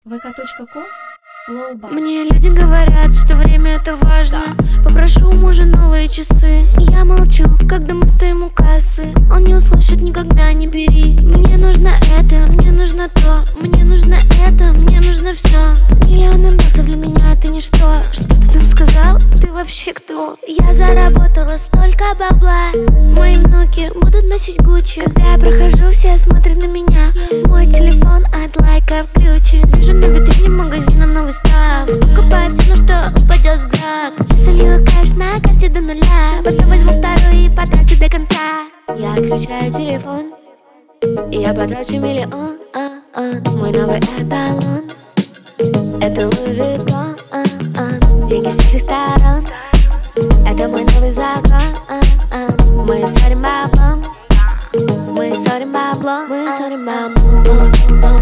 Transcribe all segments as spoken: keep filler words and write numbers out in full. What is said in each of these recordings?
вэ ка точка ком Лоубас. Мне люди говорят, что время это важно. Попрошу у мужа новые часы. Я молчу, когда мы стоим у кассы. Он не услышит никогда, не бери. Мне нужно это, мне нужно то. Мне нужно это, мне нужно все. Миллионы баксов для меня это ничто. Что ты там сказал? Ты вообще кто? Я заработала столько бабла. Мои внуки будут носить Гуччи. Когда я прохожу, все смотрят на меня. Мой телефон от лайка включен. Вижу на витрине магазина новый став. Покупаю все, на что упадет взгляд. Солила кэш на карте до нуля. Потом возьму вторую и потрачу до конца. Я отключаю телефон и я потрачу миллион. Мой новый эталон — это Луи Виттон. Деньги с всех сторон — это мой новый закон. Мы ссорим баблом, мы ссорим баблом, мы ссорим баблом.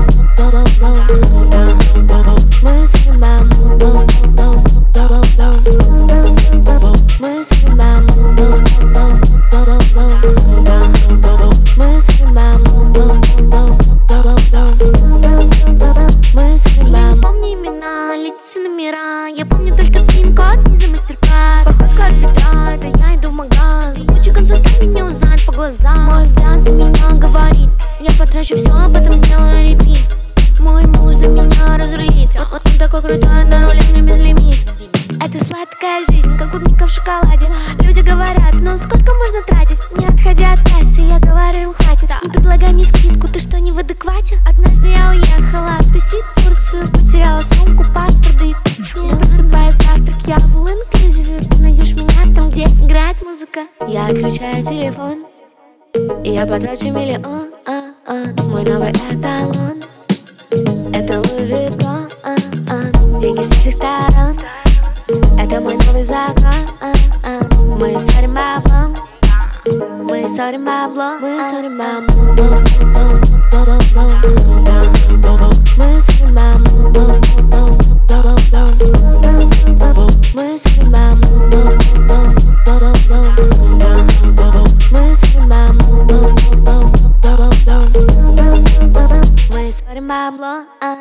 Мы ссорим баблом, мы ссорим баблом, мы ссорим баблом. Мы ссорим баблом. Я не помню имена, лица, номера. Я помню только пин-код, виза, мастер-класс. Походка от бедра, это я иду в магаз. Куча консультант меня узнает по глазам. Мой взгляд за меня говорит. Я потрачу все, а потом сделаю репит. Мой муж за меня разрулится. Он, он такой крутой, на руле мне безлимит. Это сладкая жизнь, как клубника в шоколаде. Люди говорят, ну сколько можно тратить? Не отходя от кассы, я говорю им хватит. Не предлагай мне скидку, ты что, не в адеквате? Однажды я уехала тусить в Турцию. Потеряла сумку, паспорт, да и не просыпая завтрак, я в all-inclusive. Ты найдешь меня там, где играет музыка. Я отключаю телефон и я потрачу миллион. Мой новый эталон — это Луи Виттон. Деньги с всех сторон — это мой новый закон. Мы ссорим баблом, мы ссорим баблом, мы ссорим баблом. Мы ссорим баблом, мы ссорим баблом. Мы ссорим баблом, мы ссорим баблом.